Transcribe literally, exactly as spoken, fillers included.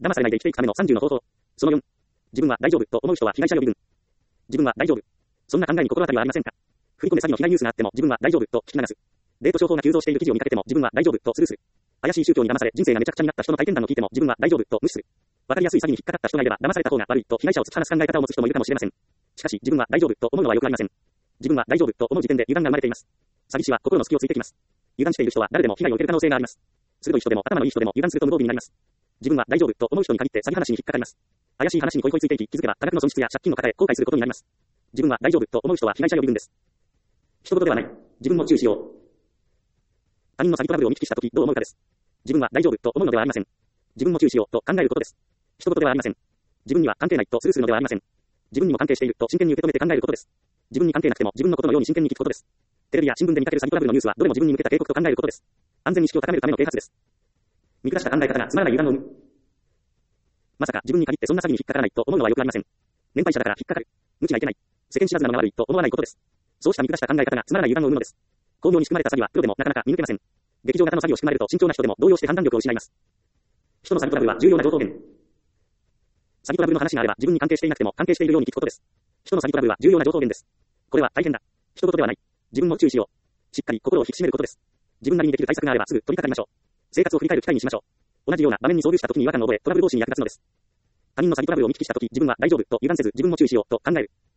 騙されないで生きていくためのさんじゅうの方法。そのよん。自分は大丈夫と思う人は被害者予備軍。自分は大丈夫。そんな考えに心当たりはありませんか？振り込め詐欺の被害ニュースがあっても自分は大丈夫と聞き流す。デート商法が急増している記事を見かけても自分は大丈夫とスルーする。怪しい宗教に騙され人生がめちゃくちゃになった人の体験談を聞いても自分は大丈夫と無視する。わかりやすい詐欺に引っかかった人がいれば騙された方が悪いと被害者を突き放す考え方を持つ人もいるかもしれません。しかし自分は大丈夫と思うのはよくありません。自分は大丈夫と思う時点で油断が生まれています。詐欺師は心の隙をついてきます。油断している人は誰でも被害を受ける可能性があります。鋭い人でも頭のいい人でも油断すると無防備になります。自分は大丈夫と思う人に限って詐欺話に引っかかります。怪しい話に恋恋ついていき気づけば多額の損失や借金を抱え後悔することになります。自分は大丈夫と思う人は被害者予備軍です。一言ではない。自分も注意しよう。他人の詐欺トラブルを見聞きしたときどう思うかです。自分は大丈夫と思うのではありません。自分も注意しようと考えることです。一言ではありません。自分には関係ないとスルーするのではありません。自分にも関係していると真剣に受け止めて考えることです。自分に関係なくても自分のことのように真剣に聞くことです。テレビや新聞で見かける詐欺トラブルのニュースはどれも自分に向けた警告と考えることです。安全意識を高めるための啓発です。見下した考え方がつまらない油断を生む。まさか自分に限ってそんな詐欺に引っかからないと思うのはよくありません。年配者だから引っかかる。無知がいけない。世間知らずなのが悪いと思わないことです。そうした見下した考え方がつまらない油断を生むのです。巧妙に仕組まれた詐欺はプロでもなかなか見抜けません。劇場型の詐欺を仕組まれると慎重な人でも動揺して判断力を失います。人の詐欺トラブルは重要な情報源。詐欺トラブルの話があれば自分に関係していなくても関係しているように聞くことです。人の詐欺トラブルは重要な情報源です。これは大変だ。一言ではない。自分も注意しよう。しっかり心を引き締めることです。自分なりにできる対策があればすぐ取り掛かりましょう。生活を振り返る機会にしましょう。同じような場面に遭遇した時に違和感を覚えトラブル防止に役立つのです。他人の詐欺トラブルを見聞きした時自分は大丈夫と油断せず自分も注意しようと考える。